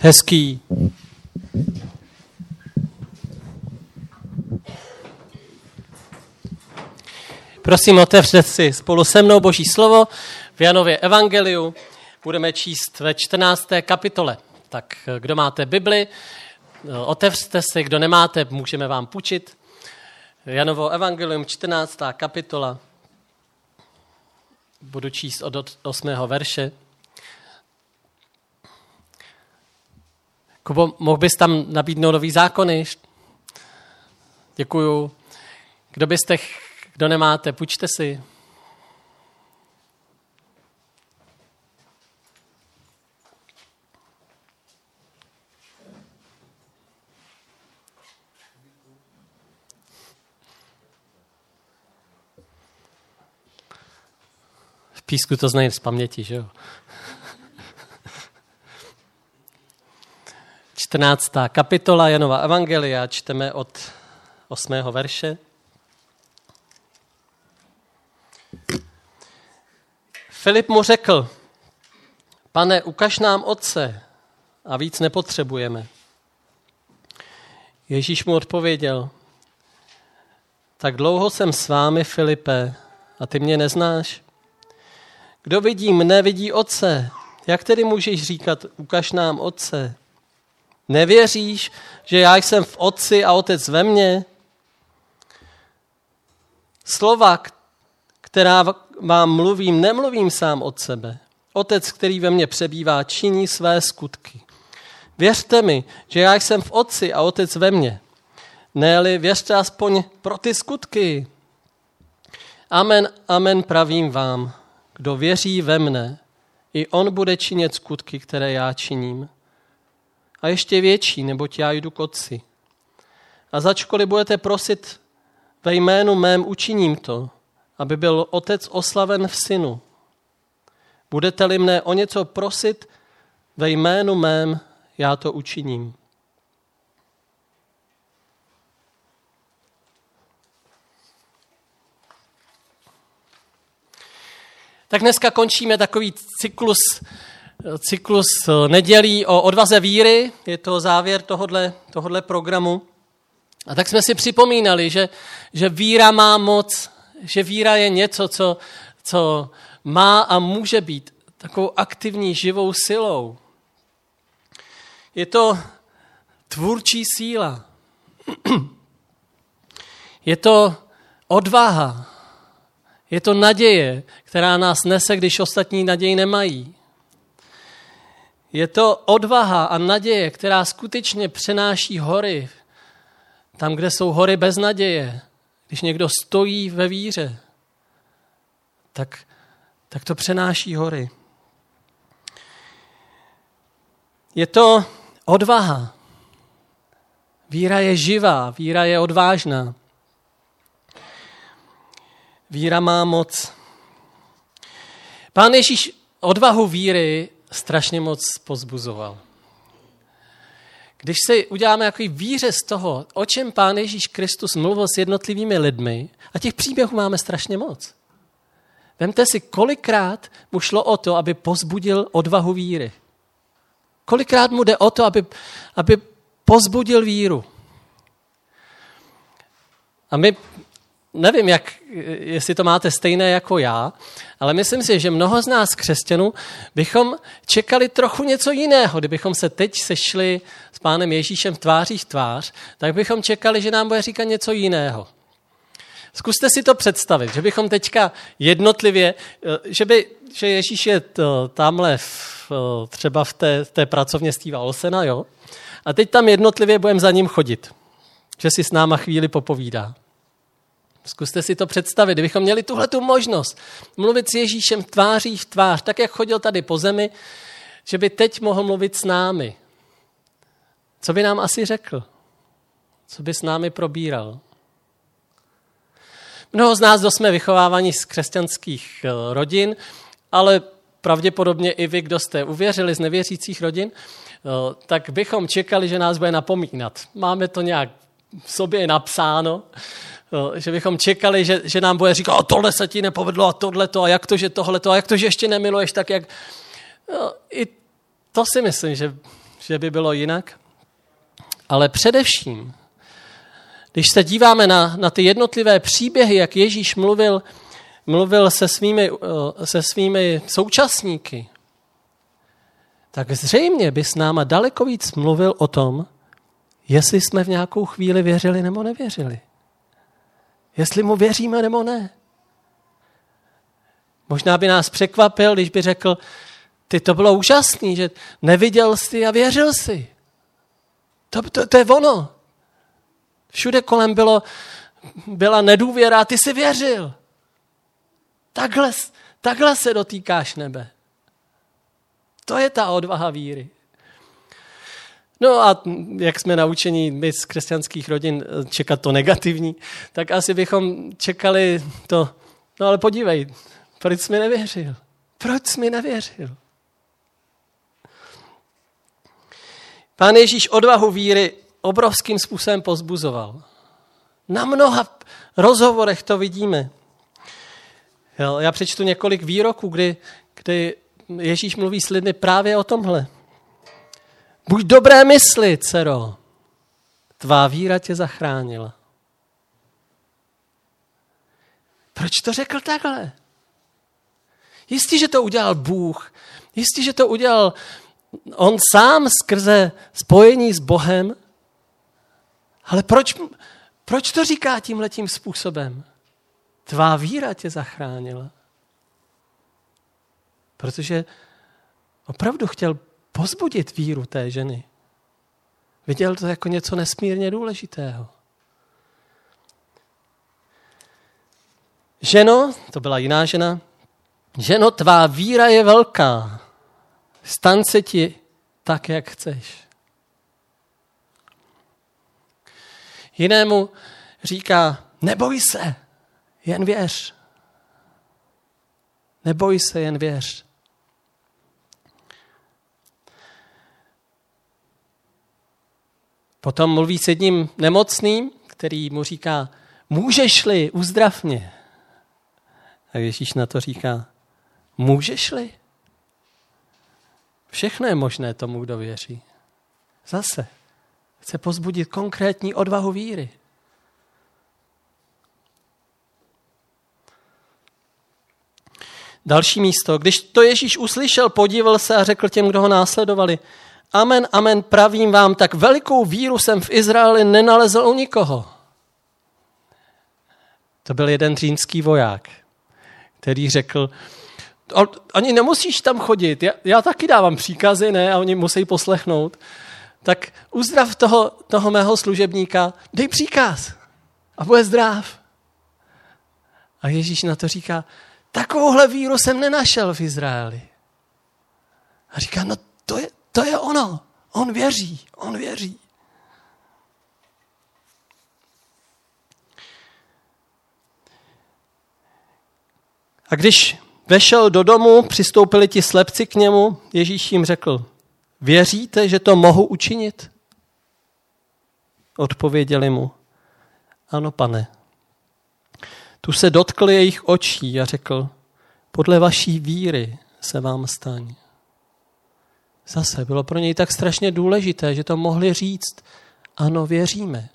Hezký. Prosím, otevřte si spolu se mnou Boží slovo v Janově evangeliu. Budeme číst ve 14. kapitole. Tak kdo máte Bibli, otevřte si, kdo nemáte, můžeme vám půjčit. Janovo evangelium, 14. kapitola. Budu číst od 8. verše. Kubo, mohl bys tam nabídnout nový zákony? Děkuju. Kdo nemáte, půjčte si. V písku to znají z paměti, že jo? 14. kapitola Janova evangelia, čteme od 8. verše. Filip mu řekl: Pane, ukaž nám Otce a víc nepotřebujeme. Ježíš mu odpověděl: Tak dlouho jsem s vámi, Filipe, a ty mě neznáš? Kdo vidí mne, vidí Otce. Jak tedy můžeš říkat, ukaž nám Otce? Nevěříš, že já jsem v Otci a Otec ve mně? Slova, která vám mluvím, nemluvím sám od sebe. Otec, který ve mně přebývá, činí své skutky. Věřte mi, že já jsem v Otci a Otec ve mně. Ne-li, věřte aspoň pro ty skutky. Amen, amen, pravím vám. Kdo věří ve mne, i on bude činit skutky, které já činím. A ještě větší, neboť já jdu k Otci. A začkoliv budete prosit ve jménu mém, učiním to, aby byl Otec oslaven v Synu. Budete-li mne o něco prosit ve jménu mém, já to učiním. Tak dneska končíme takový cyklus nedělí o odvaze víry. Je to závěr tohodle programu. A tak jsme si připomínali, že víra má moc, že víra je něco, co má a může být takovou aktivní živou silou. Je to tvůrčí síla. Je to odvaha. Je to naděje, která nás nese, když ostatní naději nemají. Je to odvaha a naděje, která skutečně přenáší hory. Tam, kde jsou hory bez naděje, když někdo stojí ve víře, tak to přenáší hory. Je to odvaha. Víra je živá, víra je odvážná. Víra má moc. Pán Ježíš odvahu víry strašně moc povzbuzoval. Když si uděláme takový výřez toho, o čem Pán Ježíš Kristus mluvil s jednotlivými lidmi, a těch příběhů máme strašně moc. Vemte si, kolikrát mu šlo o to, aby povzbudil odvahu víry. Kolikrát mu jde o to, aby povzbudil víru. A my, nevím, jestli to máte stejné jako já, ale myslím si, že mnoho z nás křesťanů bychom čekali trochu něco jiného. Kdybychom se teď sešli s Pánem Ježíšem tváří v tvář, tak bychom čekali, že nám bude říkat něco jiného. Zkuste si to představit, že bychom teďka jednotlivě, že Ježíš je tamhle třeba v té pracovně Steva Olsena, jo? A teď tam jednotlivě budeme za ním chodit, že si s náma chvíli popovídá. Zkuste si to představit, kdybychom měli tuhletu možnost mluvit s Ježíšem tváří v tvář, tak jak chodil tady po zemi, že by teď mohl mluvit s námi. Co by nám asi řekl? Co by s námi probíral? Mnoho z nás, kdo jsme vychováváni z křesťanských rodin, ale pravděpodobně i vy, kdo jste uvěřili z nevěřících rodin, tak bychom čekali, že nás bude napomínat. Máme to nějak v sobě napsáno, že bychom čekali, že nám bude říkat, a tohle se ti nepovedlo, a tohleto, a jak to, že tohleto, a jak to, že ještě nemiluješ, tak jak... I to si myslím, že by bylo jinak. Ale především, když se díváme na ty jednotlivé příběhy, jak Ježíš mluvil se svými současníky, tak zřejmě by s náma daleko víc mluvil o tom, jestli jsme v nějakou chvíli věřili nebo nevěřili. Jestli mu věříme nebo ne. Možná by nás překvapil, když by řekl, ty to bylo úžasný, že neviděl jsi a věřil jsi. To je ono. Všude kolem byla nedůvěra a ty jsi věřil. Takhle se dotýkáš nebe. To je ta odvaha víry. No a jak jsme naučeni my z křesťanských rodin čekat to negativní, tak asi bychom čekali to, no ale podívej, proč jsi mi nevěřil? Proč jsi mi nevěřil? Pán Ježíš odvahu víry obrovským způsobem povzbuzoval. Na mnoha rozhovorech to vidíme. Já přečtu několik výroků, kdy Ježíš mluví s lidmi právě o tomhle. Buď dobré mysli, dcero, tvá víra tě zachránila. Proč to řekl takhle? Jistě, že to udělal Bůh. Jistě, že to udělal on sám skrze spojení s Bohem. Ale proč to říká tímhletím způsobem? Tvá víra tě zachránila. Protože opravdu chtěl povzbudit víru té ženy. Viděl to jako něco nesmírně důležitého. Ženo, to byla jiná žena, ženo, tvá víra je velká. Stan se ti tak, jak chceš. Jinému říká, neboj se, jen věř. Neboj se, jen věř. Potom mluví s jedním nemocným, který mu říká, můžeš-li, uzdrav mě. A Ježíš na to říká, můžeš-li? Všechno je možné tomu, kdo věří. Zase chce povzbudit konkrétní odvahu víry. Další místo. Když to Ježíš uslyšel, podíval se a řekl těm, kdo ho následovali, amen, amen, pravím vám, tak velikou víru jsem v Izraeli nenalezl u nikoho. To byl jeden římský voják, který řekl, ani nemusíš tam chodit, já taky dávám příkazy, ne, a oni musí poslechnout. Tak uzdrav toho mého služebníka, dej příkaz a bude zdrav. A Ježíš na to říká, takovouhle víru jsem nenašel v Izraeli. A říká, no to je ono. On věří. A když vešel do domu, přistoupili ti slepci k němu, Ježíš jim řekl, věříte, že to mohu učinit? Odpověděli mu, ano, pane. Tu se dotkl jejich očí a řekl, podle vaší víry se vám staň. Zase bylo pro něj tak strašně důležité, že to mohli říct, ano, věříme.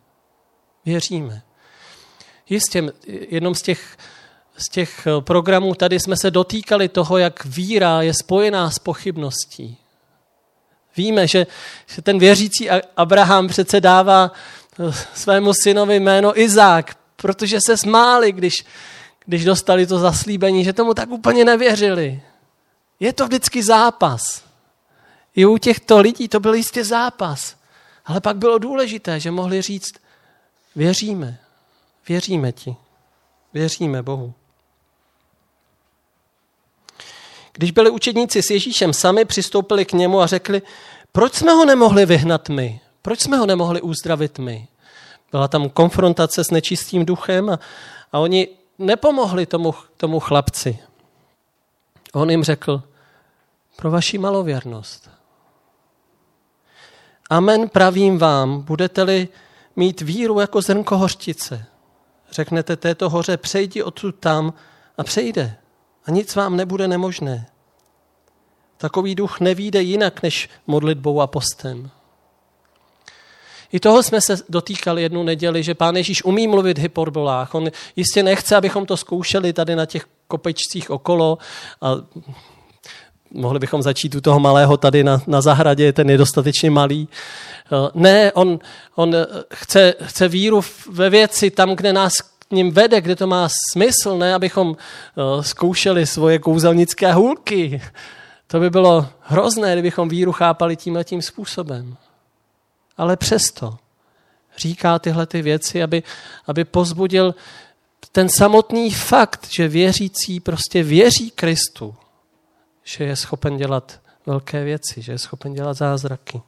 Jistě, jednom z těch programů tady jsme se dotýkali toho, jak víra je spojená s pochybností. Víme, že ten věřící Abraham přece dává svému synovi jméno Izák, protože se smáli, když dostali to zaslíbení, že tomu tak úplně nevěřili. Je to vždycky zápas. I u těchto lidí to byl jistě zápas. Ale pak bylo důležité, že mohli říct, věříme ti, věříme Bohu. Když byli učedníci s Ježíšem sami, přistoupili k němu a řekli, proč jsme ho nemohli vyhnat my? Proč jsme ho nemohli uzdravit my? Byla tam konfrontace s nečistým duchem a oni nepomohli tomu chlapci. On jim řekl, pro vaši malověrnost. Amen, pravím vám, budete-li mít víru jako zrnko hořčice. Řeknete této hoře, přejdi odsud tam a přejde. A nic vám nebude nemožné. Takový duch nevyjde jinak než modlitbou a postem. I toho jsme se dotýkali jednu neděli, že Pán Ježíš umí mluvit v hyperbolách. On jistě nechce, abychom to zkoušeli tady na těch kopečcích okolo. A mohli bychom začít u toho malého tady na zahradě, ten je dostatečně malý. Ne, on chce víru ve věci tam, kde nás k ním vede, kde to má smysl, ne abychom zkoušeli svoje kouzelnické hůlky. To by bylo hrozné, kdybychom víru chápali tímhletím způsobem. Ale přesto říká tyhle ty věci, aby pozbudil ten samotný fakt, že věřící prostě věří Kristu, že je schopen dělat velké věci, že je schopen dělat zázraky.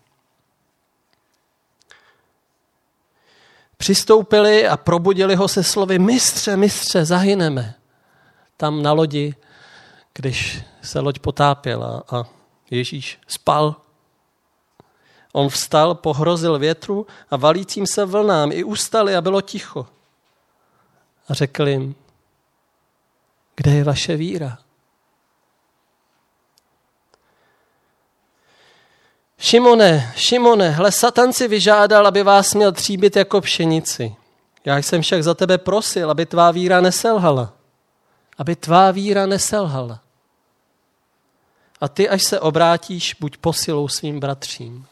Přistoupili a probudili ho se slovy: mistře, mistře, zahyneme. Tam na lodi, když se loď potápěla a Ježíš spal. On vstal, pohrozil větru a valícím se vlnám. I ustali a bylo ticho. A řekl jim: kde je vaše víra? Šimone, hle, Satan si vyžádal, aby vás měl tříbit jako pšenici. Já jsem však za tebe prosil, aby tvá víra neselhala. Aby tvá víra neselhala. A ty, až se obrátíš, buď posilou svým bratřím.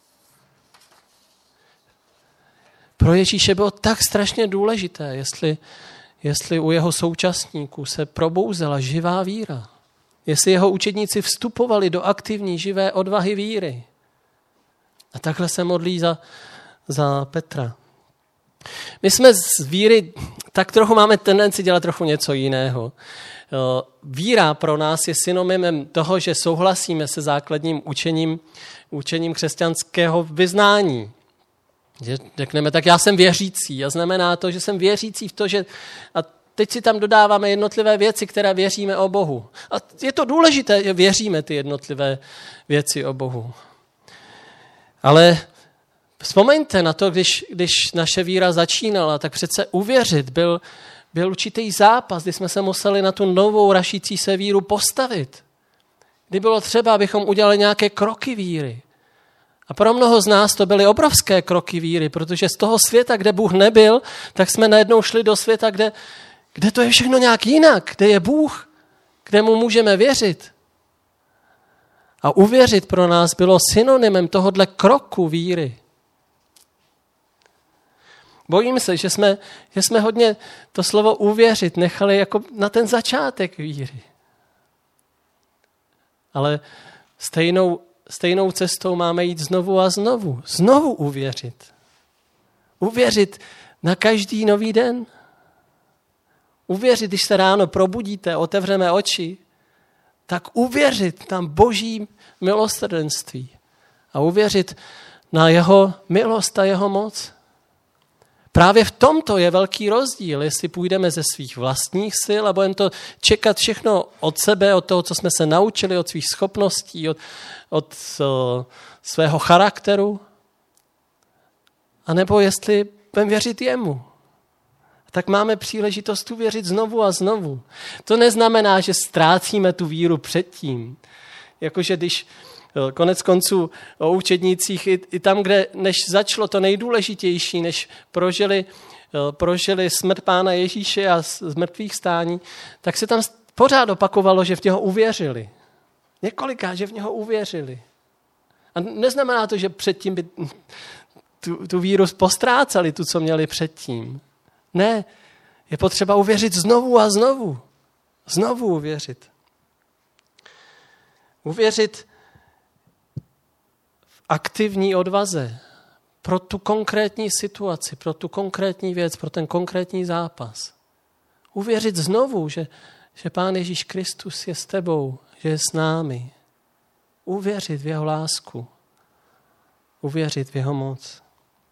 Pro Ježíše bylo tak strašně důležité, jestli u jeho současníků se probouzela živá víra. Jestli jeho učedníci vstupovali do aktivní živé odvahy víry. A takhle se modlí za Petra. My jsme z víry tak trochu máme tendenci dělat trochu něco jiného. Víra pro nás je synonymem toho, že souhlasíme se základním učením křesťanského vyznání. Že řekneme, tak já jsem věřící. A znamená to, že jsem věřící v to, že... A teď si tam dodáváme jednotlivé věci, které věříme o Bohu. A je to důležité, že věříme ty jednotlivé věci o Bohu. Ale vzpomeňte na to, když naše víra začínala, tak přece uvěřit byl určitý zápas, kdy jsme se museli na tu novou rašící se víru postavit. Kdy bylo třeba, abychom udělali nějaké kroky víry. A pro mnoho z nás to byly obrovské kroky víry, protože z toho světa, kde Bůh nebyl, tak jsme najednou šli do světa, kde to je všechno nějak jinak, kde je Bůh, kde mu můžeme věřit. A uvěřit pro nás bylo synonymem tohodle kroku víry. Bojím se, že jsme hodně to slovo uvěřit nechali jako na ten začátek víry. Ale stejnou cestou máme jít znovu a znovu. Znovu uvěřit. Uvěřit na každý nový den. Uvěřit, když se ráno probudíte, otevřeme oči, tak uvěřit na Boží milosrdenství. A uvěřit na jeho milost a jeho moc. Právě v tomto je velký rozdíl, jestli půjdeme ze svých vlastních sil a budeme to čekat všechno od sebe, od toho, co jsme se naučili, od svých schopností, od svého charakteru, anebo jestli budeme věřit jemu. Tak máme příležitost uvěřit znovu a znovu. To neznamená, že ztrácíme tu víru předtím. Jakože když konec konců o učednících i tam, kde než začalo to nejdůležitější, než prožili smrt Pána Ježíše a zmrtvých stání, tak se tam pořád opakovalo, že v něho uvěřili. Několikrát, že v něho uvěřili. A neznamená to, že předtím by tu víru postrácali, tu, co měli předtím. Ne, je potřeba uvěřit znovu a znovu. Znovu uvěřit. Uvěřit v aktivní odvaze pro tu konkrétní situaci, pro tu konkrétní věc, pro ten konkrétní zápas. Uvěřit znovu, že Pán Ježíš Kristus je s tebou, že je s námi. Uvěřit v jeho lásku. Uvěřit v jeho moc.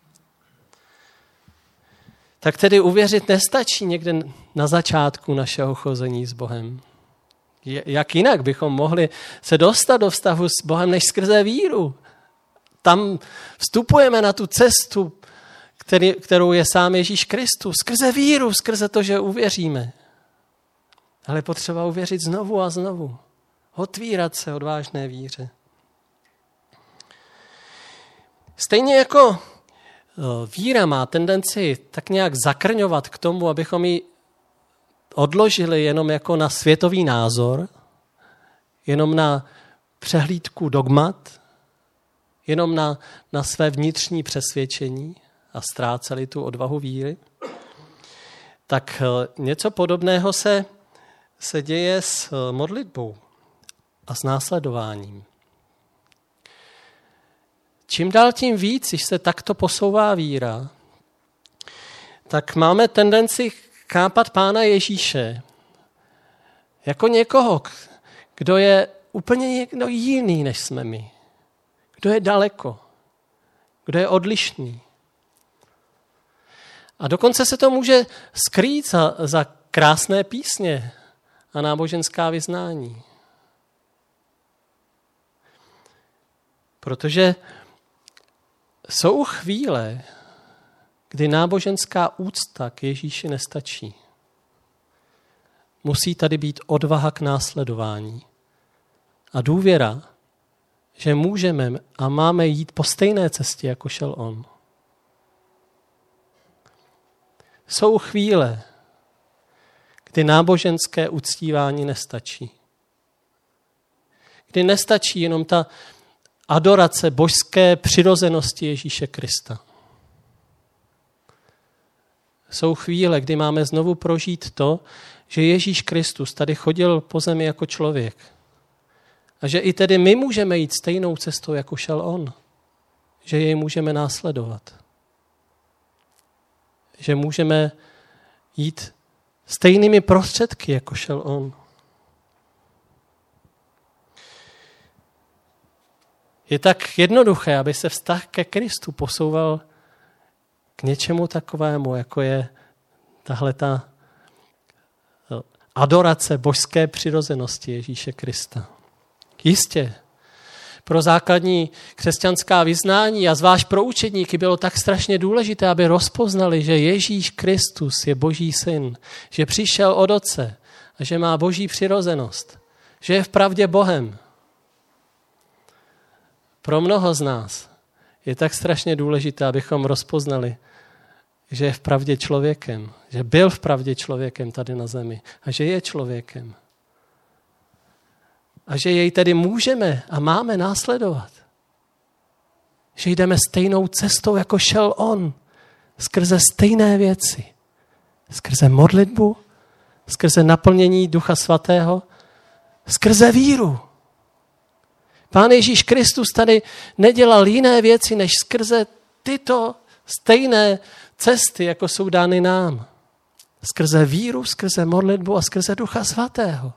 Tak tedy uvěřit nestačí někde na začátku našeho chození s Bohem. Jak jinak bychom mohli se dostat do vztahu s Bohem, než skrze víru? Tam vstupujeme na tu cestu, kterou je sám Ježíš Kristus. Skrze víru, skrze to, že uvěříme. Ale potřeba uvěřit znovu a znovu. Otvírat se odvážné víře. Stejně jako víra má tendenci tak nějak zakrňovat k tomu, abychom ji odložili jenom jako na světový názor, jenom na přehlídku dogmat, jenom na své vnitřní přesvědčení a ztráceli tu odvahu víry, tak něco podobného se děje s modlitbou a s následováním. Čím dál tím víc, když se takto posouvá víra, tak máme tendenci chápat Pána Ježíše jako někoho, kdo je úplně někdo jiný, než jsme my. Kdo je daleko, kdo je odlišný. A dokonce se to může skrýt za krásné písně a náboženská vyznání. Protože jsou chvíle, kdy náboženská úcta k Ježíši nestačí. Musí tady být odvaha k následování a důvěra, že můžeme a máme jít po stejné cestě, jako šel on. Jsou chvíle, kdy náboženské uctívání nestačí. Kdy nestačí jenom ta adorace božské přirozenosti Ježíše Krista. Jsou chvíle, kdy máme znovu prožít to, že Ježíš Kristus tady chodil po zemi jako člověk. A že i tedy my můžeme jít stejnou cestou, jako šel on. Že jej můžeme následovat. Že můžeme jít stejnými prostředky, jako šel on. Je tak jednoduché, aby se vztah ke Kristu posouval k něčemu takovému, jako je tahleta adorace božské přirozenosti Ježíše Krista. Jistě, pro základní křesťanská vyznání a zvlášť pro učedníky bylo tak strašně důležité, aby rozpoznali, že Ježíš Kristus je Boží syn, že přišel od Otce a že má boží přirozenost, že je vpravdě Bohem. Pro mnoho z nás je tak strašně důležité, abychom rozpoznali, že je vpravdě člověkem, že byl vpravdě člověkem tady na zemi a že je člověkem. A že jej tedy můžeme a máme následovat. Že jdeme stejnou cestou, jako šel on, skrze stejné věci. Skrze modlitbu, skrze naplnění Ducha Svatého, skrze víru. Pán Ježíš Kristus tady nedělal jiné věci, než skrze tyto stejné cesty, jako jsou dány nám. Skrze víru, skrze modlitbu a skrze Ducha Svatého.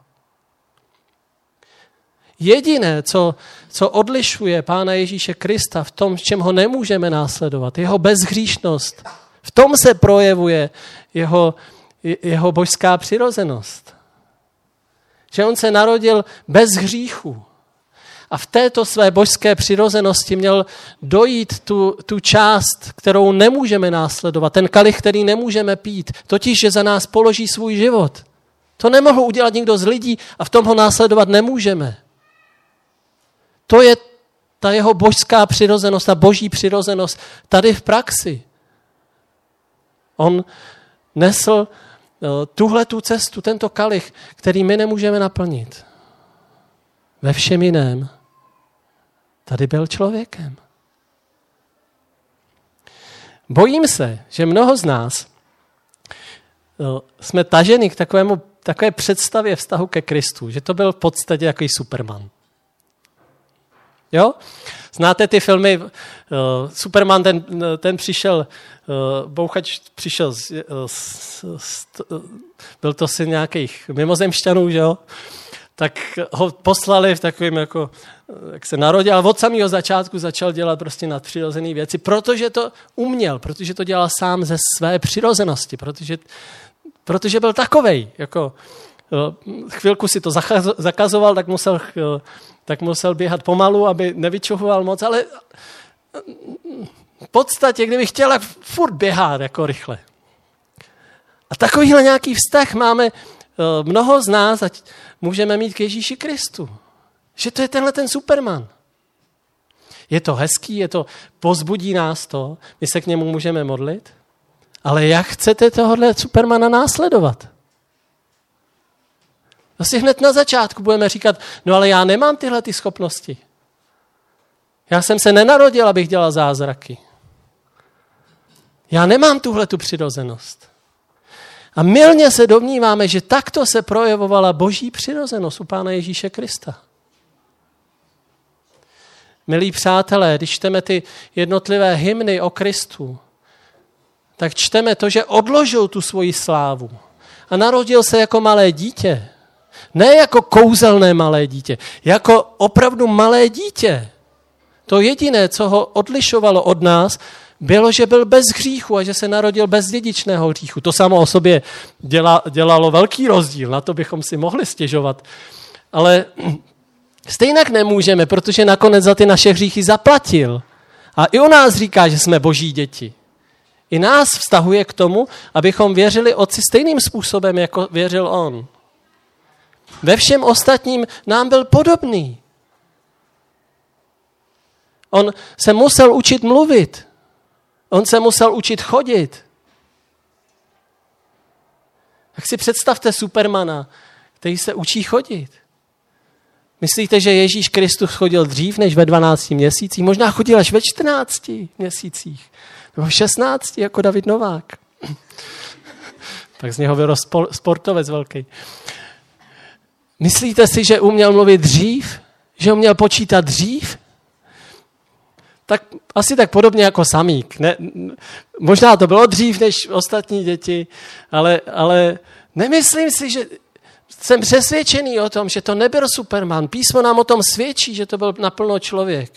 Jediné, co odlišuje Pána Ježíše Krista v tom, v čem ho nemůžeme následovat, jeho bezhříšnost, v tom se projevuje jeho božská přirozenost. Že on se narodil bez hříchu. A v této své božské přirozenosti měl dojít tu část, kterou nemůžeme následovat, ten kalich, který nemůžeme pít, totiž, že za nás položí svůj život. To nemohl udělat nikdo z lidí a v tom ho následovat nemůžeme. To je ta jeho božská přirozenost, ta boží přirozenost tady v praxi. On nesl tuhletu cestu, tento kalich, který my nemůžeme naplnit. Ve všem jiném tady byl člověkem. Bojím se, že mnoho z nás jsme taženi k takové představě vztahu ke Kristu, že to byl v podstatě takový Superman. Jo? Znáte ty filmy, Superman, ten přišel, bouchač přišel, byl to syn nějakých mimozemšťanů, že jo? Tak ho poslali v takovým, jako, jak se narodil, ale od samého začátku začal dělat prostě nadpřirozené věci, protože to uměl, protože to dělal sám ze své přirozenosti, protože byl takovej, jako chvilku si to zakazoval, tak musel běhat pomalu, aby nevyčuhoval moc, ale v podstatě, kdyby chtěl, tak furt běhat jako rychle. A takovýhle nějaký vztah máme mnoho z nás, ať můžeme mít k Ježíši Kristu. že to je tenhle ten Superman. Je to hezký, pozbudí nás to, my se k němu můžeme modlit, ale jak chcete tohohle Supermana následovat? Asi hned na začátku budeme říkat, no ale já nemám tyhle ty schopnosti. Já jsem se nenarodil, abych dělal zázraky. Já nemám tuhletu přirozenost. A mylně se domníváme, že takto se projevovala boží přirozenost u Pána Ježíše Krista. Milí přátelé, když čteme ty jednotlivé hymny o Kristu, tak čteme to, že odložil tu svoji slávu a narodil se jako malé dítě. Ne jako kouzelné malé dítě, jako opravdu malé dítě. To jediné, co ho odlišovalo od nás, bylo, že byl bez hříchu a že se narodil bez dědičného hříchu. To samo o sobě dělalo velký rozdíl, na to bychom si mohli stěžovat. Ale stejnak nemůžeme, protože nakonec za ty naše hříchy zaplatil. A i o nás říká, že jsme boží děti. I nás vztahuje k tomu, abychom věřili Otci stejným způsobem, jako věřil on. Ve všem ostatním nám byl podobný. On se musel učit mluvit. On se musel učit chodit. Tak si představte Supermana, který se učí chodit. Myslíte, že Ježíš Kristus chodil dřív než ve 12 měsících? Možná chodil až ve 14 měsících. Nebo 16, jako David Novák. Tak z něho byl sportovec velký. Myslíte si, že uměl mluvit dřív? Že uměl počítat dřív? Tak asi tak podobně jako Samík. Ne, možná to bylo dřív než ostatní děti, ale nemyslím si, že jsem přesvědčený o tom, že to nebyl Superman. Písmo nám o tom svědčí, že to byl naplno člověk.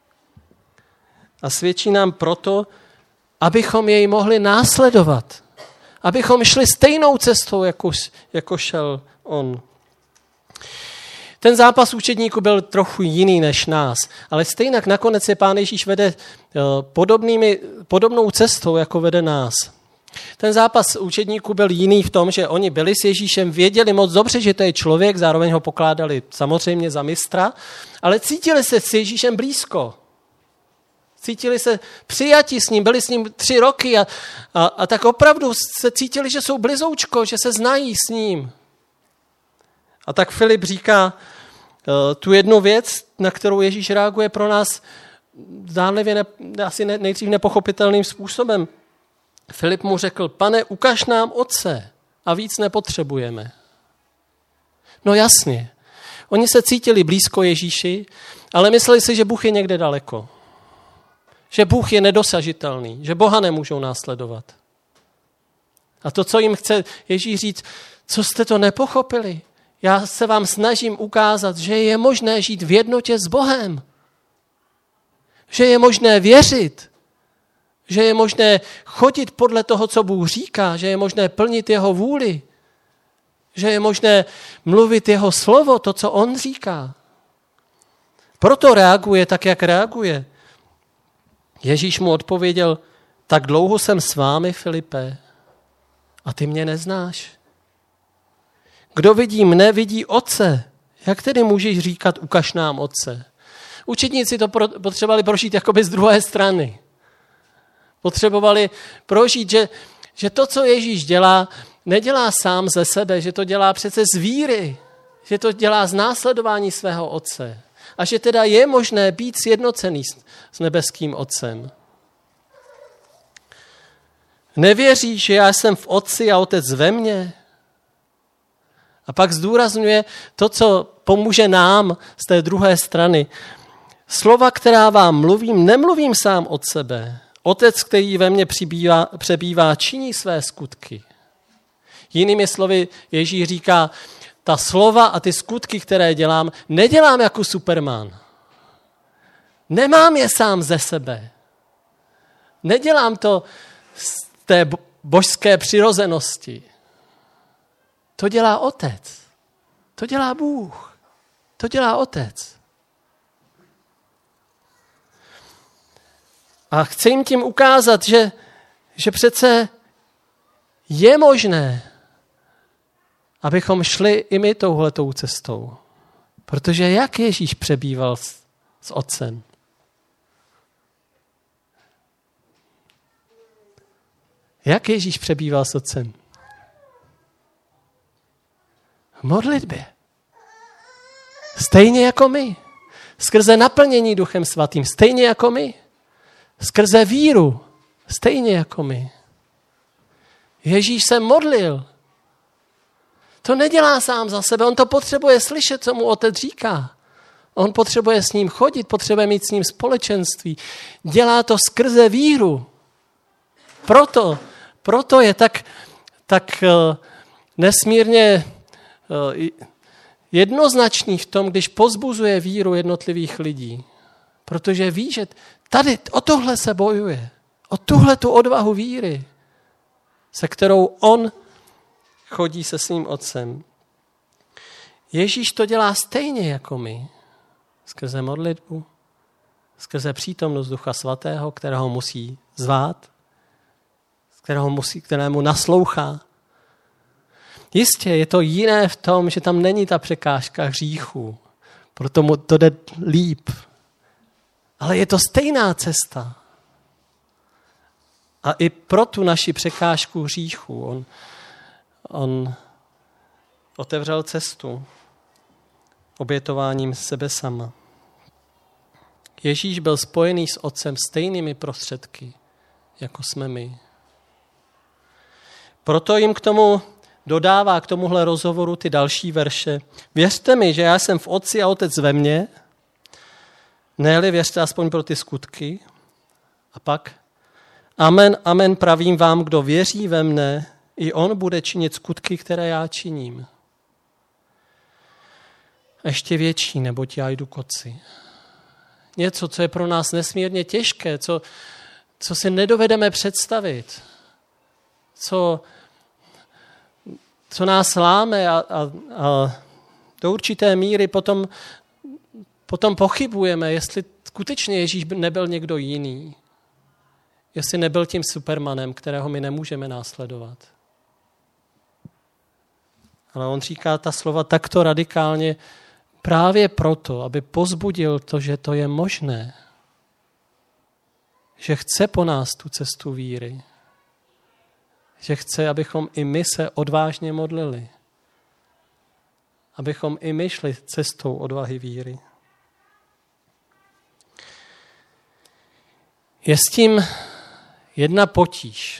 A svědčí nám proto, abychom jej mohli následovat. Abychom šli stejnou cestou, jako šel on. Ten zápas učedníků byl trochu jiný než nás, ale stejnak nakonec je Pán Ježíš vede podobnou cestou, jako vede nás. Ten zápas učedníků byl jiný v tom, že oni byli s Ježíšem, věděli moc dobře, že to je člověk, zároveň ho pokládali samozřejmě za mistra, ale cítili se s Ježíšem blízko. Cítili se přijati s ním, byli s ním 3 roky a tak opravdu se cítili, že jsou blizoučko, že se znají s ním. A tak Filip říká tu jednu věc, na kterou Ježíš reaguje pro nás zdánlivě asi nejdřív nepochopitelným způsobem. Filip mu řekl, Pane, ukaž nám Otce a víc nepotřebujeme. No jasně, oni se cítili blízko Ježíši, ale mysleli si, že Bůh je někde daleko. Že Bůh je nedosažitelný, že Boha nemůžou následovat. A to, co jim chce Ježíš říct, co jste to nepochopili? Já se vám snažím ukázat, že je možné žít v jednotě s Bohem. Že je možné věřit. Že je možné chodit podle toho, co Bůh říká. Že je možné plnit jeho vůli. Že je možné mluvit jeho slovo, to, co on říká. Proto reaguje tak, jak reaguje. Ježíš mu odpověděl, tak dlouho jsem s vámi, Filipe, a ty mě neznáš. Kdo vidí mne, vidí Otce. Jak tedy můžeš říkat, ukaž nám Otce? Učedníci to potřebovali prožít jakoby z druhé strany. Potřebovali prožít, že to, co Ježíš dělá, nedělá sám ze sebe, že to dělá přece z víry, že to dělá z následování svého Otce. A že teda je možné být sjednocený s nebeským Otcem. Nevěříš, že já jsem v Otci a Otec ve mně? A pak zdůrazňuje to, co pomůže nám z té druhé strany. Slova, která vám mluvím, nemluvím sám od sebe. Otec, který ve mně přebývá, činí své skutky. Jinými slovy Ježíš říká, ta slova a ty skutky, které dělám, nedělám jako Superman. Nemám je sám ze sebe. Nedělám to z té božské přirozenosti. To dělá Otec. To dělá Bůh. To dělá Otec. A chci jim tím ukázat, že přece je možné, abychom šli i my touhletou cestou. Protože jak Ježíš přebýval s Otcem? Jak Ježíš přebýval s Otcem? V modlitbě. Stejně jako my. Skrze naplnění Duchem Svatým. Stejně jako my. Skrze víru. Stejně jako my. Ježíš se modlil. To nedělá sám za sebe. On to potřebuje slyšet, co mu Otec říká. On potřebuje s ním chodit, potřebuje mít s ním společenství. Dělá to skrze víru. Proto je tak nesmírně jednoznačný v tom, když pozbuzuje víru jednotlivých lidí. Protože ví, že tady o tohle se bojuje. O tuhle tu odvahu víry, se kterou on chodí se svým Otcem. Ježíš to dělá stejně jako my. Skrze modlitbu, skrze přítomnost Ducha Svatého, kterého musí zvát, kterému naslouchá. Jistě je to jiné v tom, že tam není ta překážka hříchu. Proto mu to jde líp. Ale je to stejná cesta. A i pro tu naši překážku hříchu on otevřel cestu obětováním sebe sama. Ježíš byl spojený s Otcem stejnými prostředky, jako jsme my. Proto jim k tomu dodává k tomuhle rozhovoru ty další verše. Věřte mi, že já jsem v Otci a Otec ve mně, ne-li věřte aspoň pro ty skutky. A pak, amen, amen, pravím vám, kdo věří ve mne, i on bude činit skutky, které já činím. A ještě větší, neboť já jdu k Otci. Něco, co je pro nás nesmírně těžké, co si nedovedeme představit, co nás láme a do určité míry potom pochybujeme, jestli skutečně Ježíš nebyl někdo jiný. Jestli nebyl tím Supermanem, kterého my nemůžeme následovat. Ale on říká ta slova takto radikálně právě proto, aby povzbudil to, že to je možné. Že chce po nás tu cestu víry. Že chce, abychom i my se odvážně modlili. Abychom i my šli cestou odvahy víry. Je s tím jedna potíž,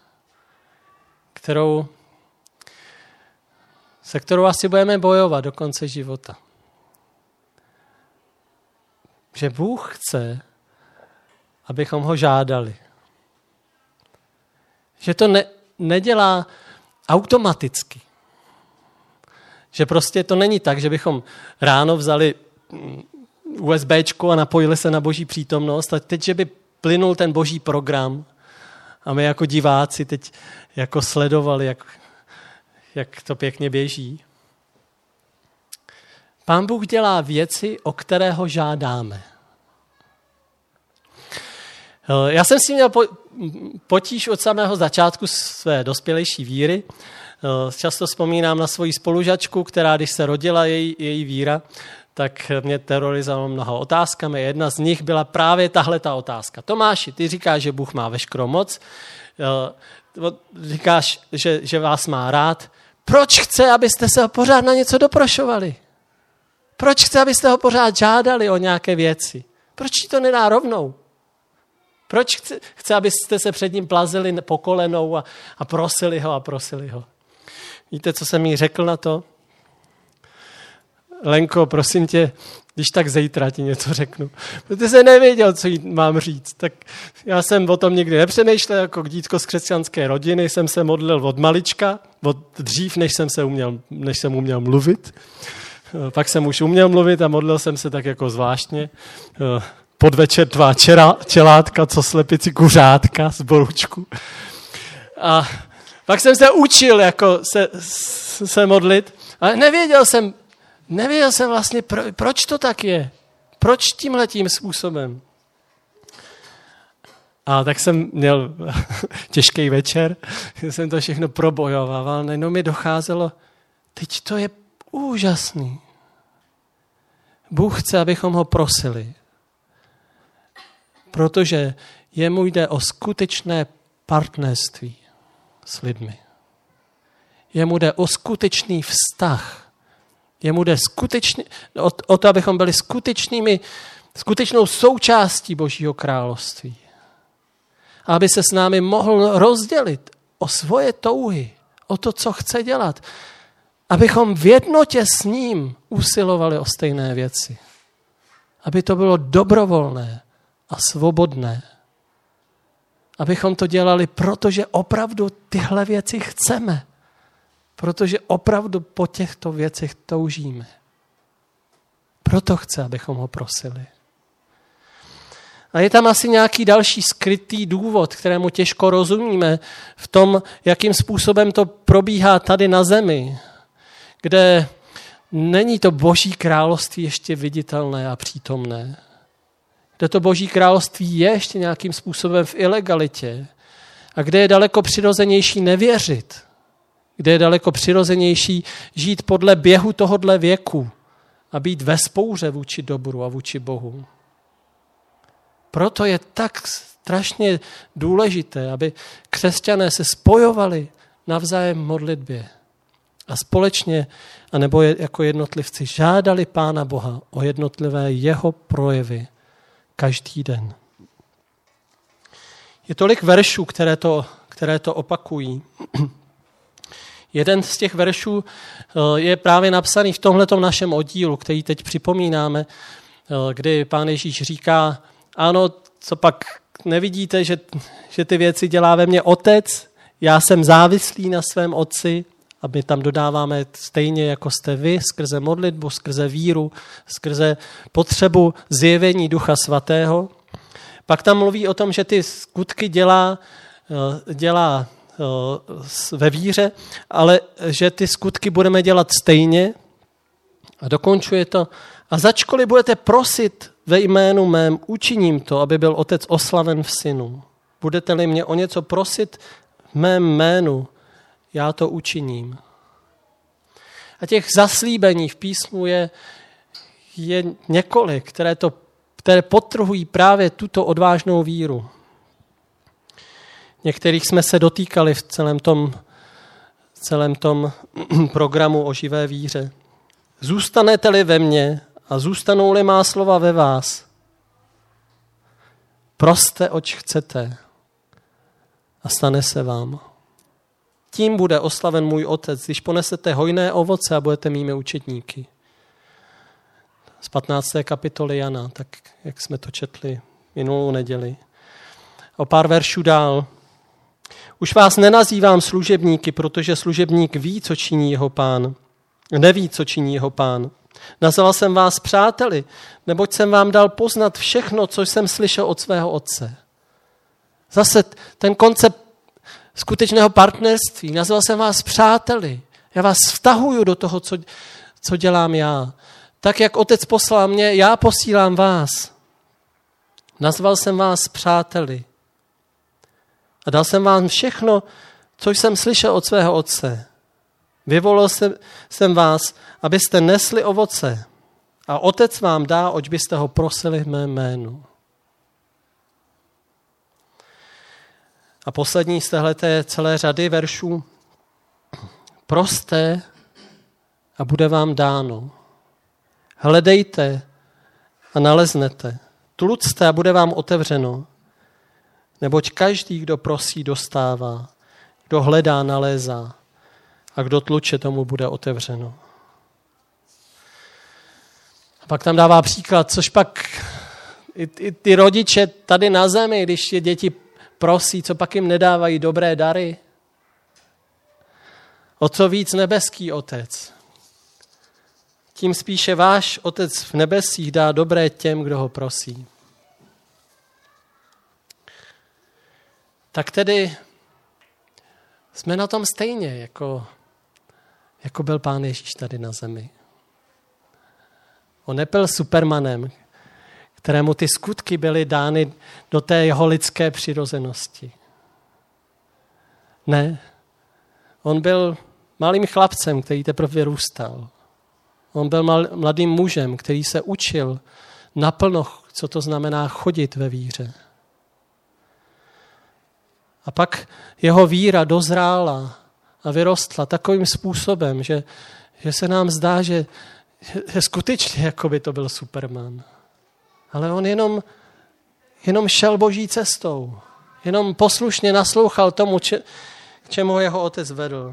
se kterou asi budeme bojovat do konce života. Že Bůh chce, abychom ho žádali. Že to nedělá automaticky. Že prostě to není tak, že bychom ráno vzali USBčko a napojili se na Boží přítomnost a teď, že by plynul ten Boží program a my jako diváci teď jako sledovali, jak to pěkně běží. Pán Bůh dělá věci, o které ho žádáme. Já jsem si měl potíž od samého začátku své dospělejší víry. Často vzpomínám na svoji spolužačku, která, když se rodila její víra, tak mě terorizovala mnoha otázkami. Jedna z nich byla právě tahleta otázka. Tomáši, ty říkáš, že Bůh má veškerou moc, říkáš, že vás má rád. Proč chce, abyste se ho pořád na něco doprošovali? Proč chce, abyste ho pořád žádali o nějaké věci? Proč ti to nedá rovnou? Proč chce, abyste se před ním plazili po kolenou a prosili ho? Víte, co jsem jí řekl na to? Lenko, prosím tě, když tak zítra ti něco řeknu. Protože jsem nevěděl, co jí mám říct. Tak já jsem o tom nikdy nepřemýšlel, jako dítko z křesťanské rodiny jsem se modlil od malička, od dřív, než jsem uměl mluvit. Pak jsem už uměl mluvit a modlil jsem se tak jako zvláštně. Podvečer tvá čelátka, co slepici kuřátka z boručku. A pak jsem se učil jako se modlit, ale nevěděl jsem vlastně, proč to tak je. Proč tímhletím způsobem. A tak jsem měl těžký večer, jsem to všechno probojovával, najednou mi docházelo, teď to je úžasný. Bůh chce, abychom ho prosili, protože jemu jde o skutečné partnerství s lidmi. Jemu jde o skutečný vztah. Jemu jde o to, abychom byli skutečnou součástí Božího království. A aby se s námi mohl rozdělit o svoje touhy, o to, co chce dělat. Abychom v jednotě s ním usilovali o stejné věci. Aby to bylo dobrovolné a svobodné. Abychom to dělali, protože opravdu tyhle věci chceme. Protože opravdu po těchto věcech toužíme. Proto chce, abychom ho prosili. A je tam asi nějaký další skrytý důvod, kterému těžko rozumíme v tom, jakým způsobem to probíhá tady na zemi, kde není to Boží království ještě viditelné a přítomné. Kde to Boží království je ještě nějakým způsobem v ilegalitě a kde je daleko přirozenější nevěřit, kde je daleko přirozenější žít podle běhu tohodle věku a být ve vzpouře vůči dobru a vůči Bohu. Proto je tak strašně důležité, aby křesťané se spojovali navzájem v modlitbě a společně, anebo jako jednotlivci, žádali Pána Boha o jednotlivé jeho projevy každý den. Je tolik veršů, které to opakují. Jeden z těch veršů je právě napsaný v tomhletom našem oddílu, který teď připomínáme, kdy Pán Ježíš říká, ano, co pak nevidíte, že ty věci dělá ve mně Otec, já jsem závislý na svém Otci, a my tam dodáváme stejně, jako jste vy, skrze modlitbu, skrze víru, skrze potřebu zjevení Ducha Svatého. Pak tam mluví o tom, že ty skutky dělá ve víře, ale že ty skutky budeme dělat stejně. A dokončuje to. A začkoliv budete prosit ve jménu mém, učiním to, aby byl Otec oslaven v Synu. Budete-li mě o něco prosit v mém jménu, já to učiním. A těch zaslíbení v písmu je několik, které podtrhují právě tuto odvážnou víru. Některých jsme se dotýkali v celém tom programu o živé víře. Zůstanete-li ve mně a zůstanou-li má slova ve vás, proste, oč chcete a stane se vám. Tím bude oslaven můj Otec, když ponesete hojné ovoce a budete mými učedníky. Z 15. kapitoly Jana, tak jak jsme to četli minulou neděli. O pár veršů dál. Už vás nenazývám služebníky, protože služebník ví, co činí jeho pán. Neví, co činí jeho pán. Nazval jsem vás přáteli, neboť jsem vám dal poznat všechno, co jsem slyšel od svého Otce. Zase ten koncept skutečného partnerství. Nazval jsem vás přáteli. Já vás vtahuju do toho, co dělám já. Tak, jak Otec poslal mě, já posílám vás. Nazval jsem vás přáteli. A dal jsem vám všechno, co jsem slyšel od svého Otce. Vyvolil jsem vás, abyste nesli ovoce. A Otec vám dá, oč byste ho prosili v mém jménu. A poslední z téhleté celé řady veršů. Proste a bude vám dáno. Hledejte a naleznete. Tlucte a bude vám otevřeno. Neboť každý, kdo prosí, dostává. Kdo hledá, nalézá. A kdo tluče, tomu bude otevřeno. A pak tam dává příklad, což pak i ty rodiče tady na zemi, když je děti prosí, co pak jim nedávají dobré dary. O co víc nebeský Otec. Tím spíše váš Otec v nebesích dá dobré těm, kdo ho prosí. Tak tedy jsme na tom stejně, jako byl Pán Ježíš tady na zemi. On nebyl supermanem, kterému ty skutky byly dány do té jeho lidské přirozenosti. Ne, on byl malým chlapcem, který teprve vyrůstal. On byl mladým mužem, který se učil naplno, co to znamená chodit ve víře. A pak jeho víra dozrála a vyrostla takovým způsobem, že se nám zdá, že skutečně jako by to byl Superman. Ale on jenom šel boží cestou. Jenom poslušně naslouchal tomu, k čemu ho jeho otec vedl.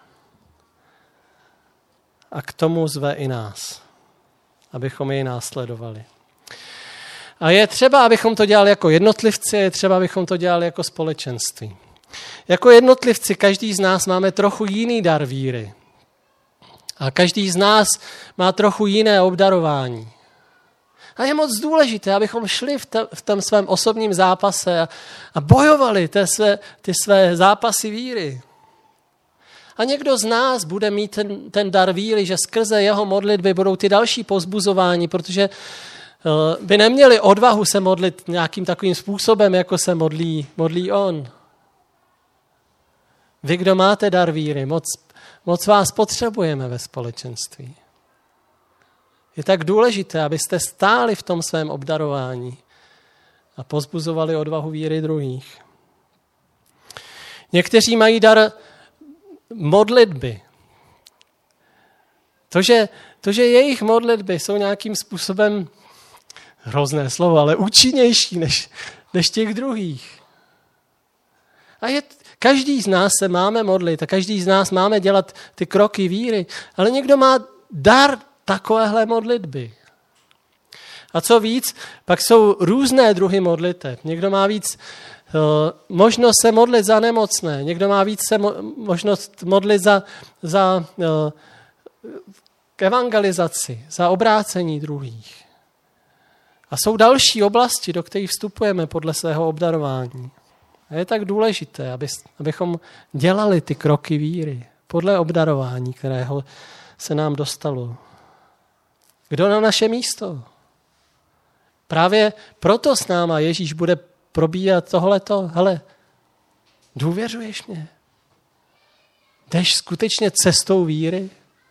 A k tomu zve i nás, abychom jej následovali. A je třeba, abychom to dělali jako jednotlivci, je třeba, abychom to dělali jako společenství. Jako jednotlivci každý z nás máme trochu jiný dar víry. A každý z nás má trochu jiné obdarování. A je moc důležité, abychom šli v tom svém osobním zápase a bojovali ty své zápasy víry. A někdo z nás bude mít ten dar víry, že skrze jeho modlitby budou ty další povzbuzování, protože by neměli odvahu se modlit nějakým takovým způsobem, jako se modlí on. Vy, kdo máte dar víry, moc vás potřebujeme ve společenství. Je tak důležité, abyste stáli v tom svém obdarování a povzbuzovali odvahu víry druhých. Někteří mají dar modlitby. To, že jejich modlitby jsou nějakým způsobem, hrozné slovo, ale účinnější než těch druhých. A každý z nás se máme modlit a každý z nás máme dělat ty kroky víry, ale někdo má dar takovéhle modlitby. A co víc, pak jsou různé druhy modlitev. Někdo má víc možnost se modlit za nemocné, někdo má víc možnost modlit za evangelizaci, za obrácení druhých. A jsou další oblasti, do kterých vstupujeme podle svého obdarování. A je tak důležité, abychom dělali ty kroky víry podle obdarování, kterého se nám dostalo. Kdo na naše místo? Právě proto s náma Ježíš bude probíhat tohleto. Hele, důvěřuješ mě? Jdeš skutečně cestou víry?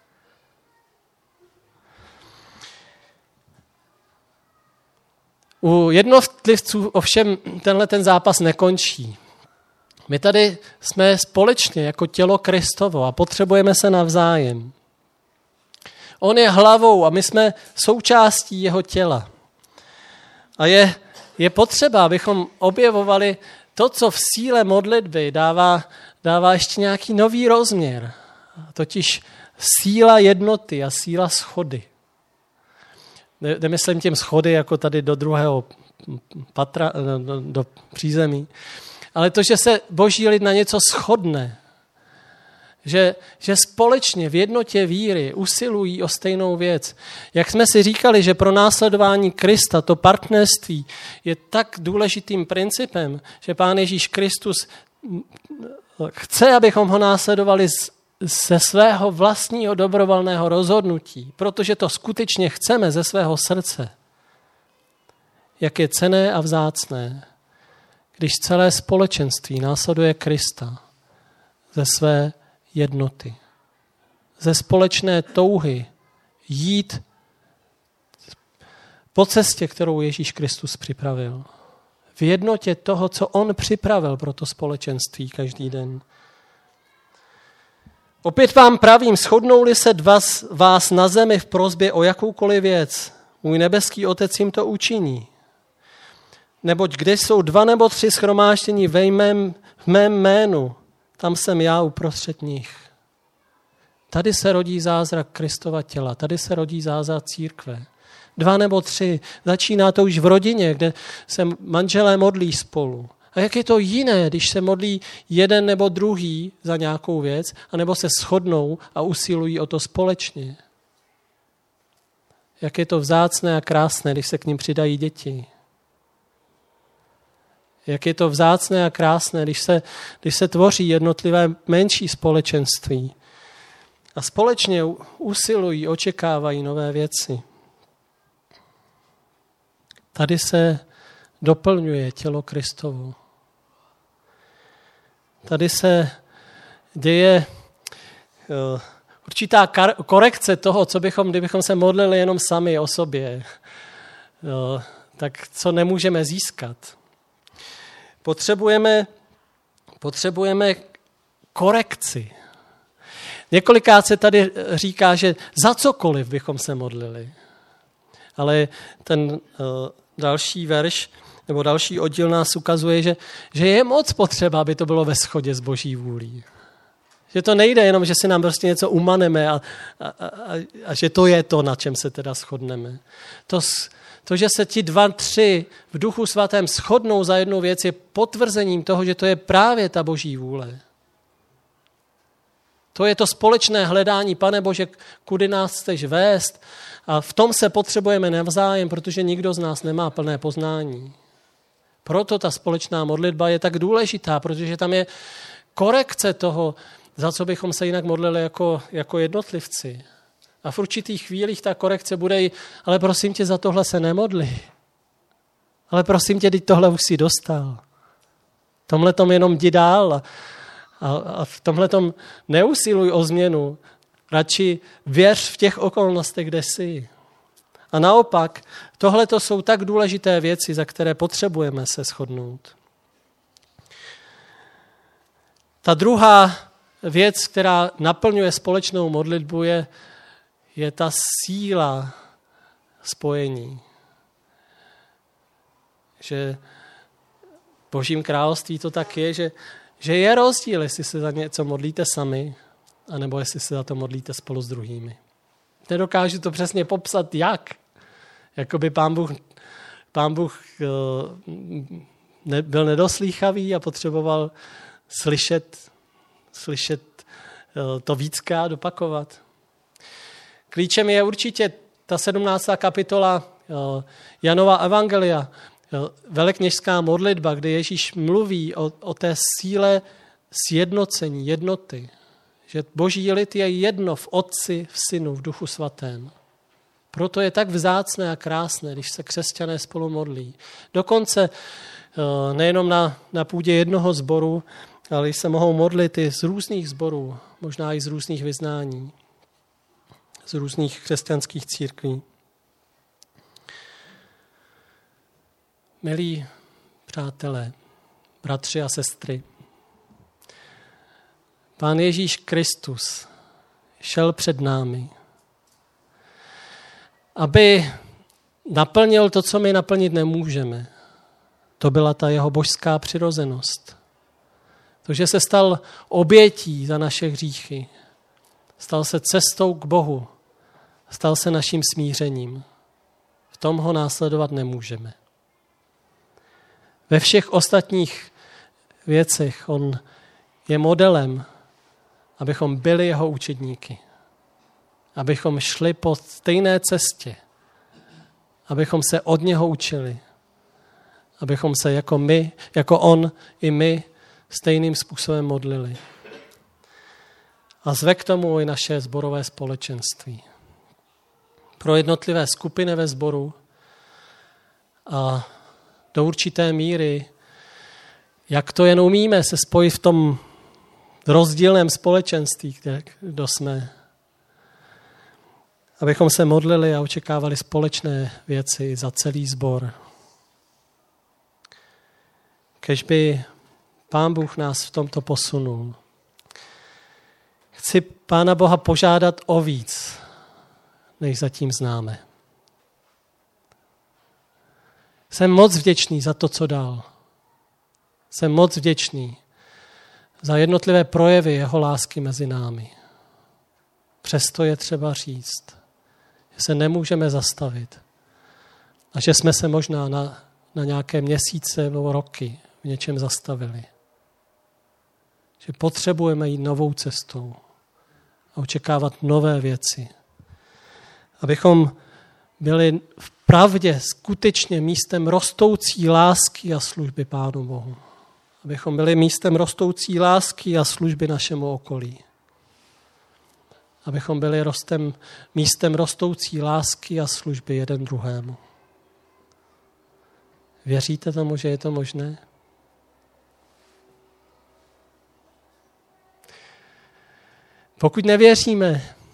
U jednotlivců ovšem ten zápas nekončí. My tady jsme společně jako tělo Kristovo a potřebujeme se navzájem. On je hlavou a my jsme součástí jeho těla. A je potřeba, abychom objevovali to, co v síle modlitby dává ještě nějaký nový rozměr. Totiž síla jednoty a síla shody. Nemyslím tím schody jako tady do druhého patra, do přízemí, ale to, že se boží lid na něco shodne, že společně v jednotě víry usilují o stejnou věc. Jak jsme si říkali, že pro následování Krista to partnerství je tak důležitým principem, že Pán Ježíš Kristus chce, abychom ho následovali ze svého vlastního dobrovolného rozhodnutí, protože to skutečně chceme ze svého srdce. Jak je cenné a vzácné, když celé společenství následuje Krista ze své jednoty, ze společné touhy jít po cestě, kterou Ježíš Kristus připravil. V jednotě toho, co on připravil pro to společenství každý den. Opět vám pravím, shodnou-li se dva z vás na zemi v prosbě o jakoukoliv věc, můj nebeský Otec jim to učiní. Neboť kde jsou 2 nebo 3 shromáždění v mém jménu, tam jsem já uprostřed nich. Tady se rodí zázrak Kristova těla, tady se rodí zázrak církve. 2 nebo 3, začíná to už v rodině, kde se manželé modlí spolu. A jak je to jiné, když se modlí jeden nebo druhý za nějakou věc, anebo se shodnou a usilují o to společně. Jak je to vzácné a krásné, když se k nim přidají děti. Jak je to vzácné a krásné, když se tvoří jednotlivé menší společenství a společně usilují, očekávají nové věci. Tady se doplňuje tělo Kristovo. Tady se děje určitá korekce toho, kdybychom se modlili jenom sami o sobě, tak co nemůžeme získat. Potřebujeme korekci. Několikrát se tady říká, že za cokoliv bychom se modlili. Ale ten další verš nebo další oddíl nás ukazuje, že je moc potřeba, aby to bylo ve shodě s Boží vůlí. Že to nejde jenom, že si nám prostě něco umaneme a že to je to, na čem se teda shodneme. To, že se ti 2, 3 v Duchu Svatém shodnou za jednu věc, je potvrzením toho, že to je právě ta Boží vůle. To je to společné hledání, Pane Bože, kudy nás chceš vést, a v tom se potřebujeme navzájem, protože nikdo z nás nemá plné poznání. Proto ta společná modlitba je tak důležitá, protože tam je korekce toho, za co bychom se jinak modlili jako jednotlivci. A v určitých chvílích ta korekce bude ale prosím tě, za tohle se nemodli. Ale prosím tě, teď tohle už si dostal. Tomhletom jenom jdi dál a v tomhletom neusiluj o změnu. Radši věř v těch okolnostech, kde jsi. A naopak, tohleto jsou tak důležité věci, za které potřebujeme se shodnout. Ta druhá věc, která naplňuje společnou modlitbu, je ta síla spojení. Že v Božím království to tak je, že je rozdíl, jestli se za něco modlíte sami, anebo jestli se za to modlíte spolu s druhými. Nedokážu to přesně popsat, jak. Jakoby Pán Bůh byl nedoslýchavý a potřeboval slyšet to víckrát opakovat. Klíčem je určitě ta 17. kapitola Janova evangelia, velekněžská modlitba, kde Ježíš mluví o té síle sjednocení, jednoty. Že Boží lid je jedno v Otci, v Synu, v Duchu Svatém. Proto je tak vzácné a krásné, když se křesťané spolu modlí. Dokonce nejenom na půdě jednoho sboru, ale když se mohou modlit i z různých sborů, možná i z různých vyznání, z různých křesťanských církví. Milí přátelé, bratři a sestry, Pán Ježíš Kristus šel před námi, aby naplnil to, co my naplnit nemůžeme. To byla ta jeho božská přirozenost. To, že se stal obětí za naše hříchy. Stal se cestou k Bohu. Stal se naším smířením. V tom ho následovat nemůžeme. Ve všech ostatních věcech on je modelem, abychom byli jeho učedníky. Abychom šli po stejné cestě. Abychom se od něho učili. Abychom se jako on i my stejným způsobem modlili. A zve k tomu i naše sborové společenství. Pro jednotlivé skupiny ve sboru a do určité míry, jak to jen umíme se spojit v tom rozdílném společenství, kdo jsme, abychom se modlili a očekávali společné věci za celý sbor. Kéž by Pán Bůh nás v tomto posunul. Chci Pána Boha požádat o víc, než zatím známe. Jsem moc vděčný za to, co dal. Jsem moc vděčný za jednotlivé projevy jeho lásky mezi námi. Přesto je třeba říct, že se nemůžeme zastavit a že jsme se možná na nějaké měsíce nebo roky v něčem zastavili. Že potřebujeme jít novou cestou a očekávat nové věci. Abychom byli v pravdě skutečně místem rostoucí lásky a služby Pánu Bohu. Abychom byli místem rostoucí lásky a služby našemu okolí. Abychom byli místem rostoucí lásky a služby jeden druhému. Věříte tomu, že je to možné? Pokud nevěříme,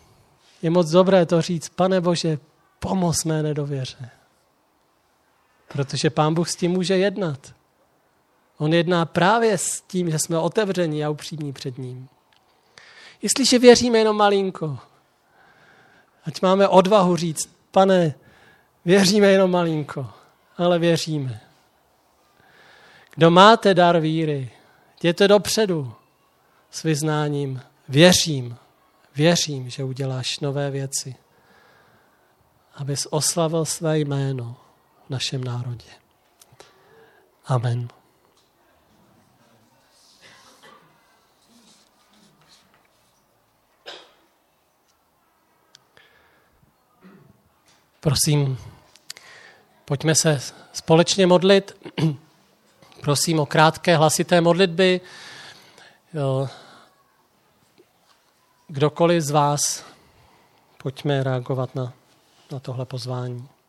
je moc dobré to říct, Pane Bože, pomoz mé nedověře. Protože Pán Bůh s tím může jednat. On jedná právě s tím, že jsme otevření a upřímní před ním. Jestliže věříme jenom malinko, ať máme odvahu říct, Pane, věříme jenom malinko, ale věříme. Kdo máte dar víry, jděte dopředu s vyznáním, věřím, že uděláš nové věci, abys oslavil své jméno v našem národě. Amen. Prosím, pojďme se společně modlit. Prosím o krátké hlasité modlitby. Kdokoliv z vás, pojďme reagovat na tohle pozvání.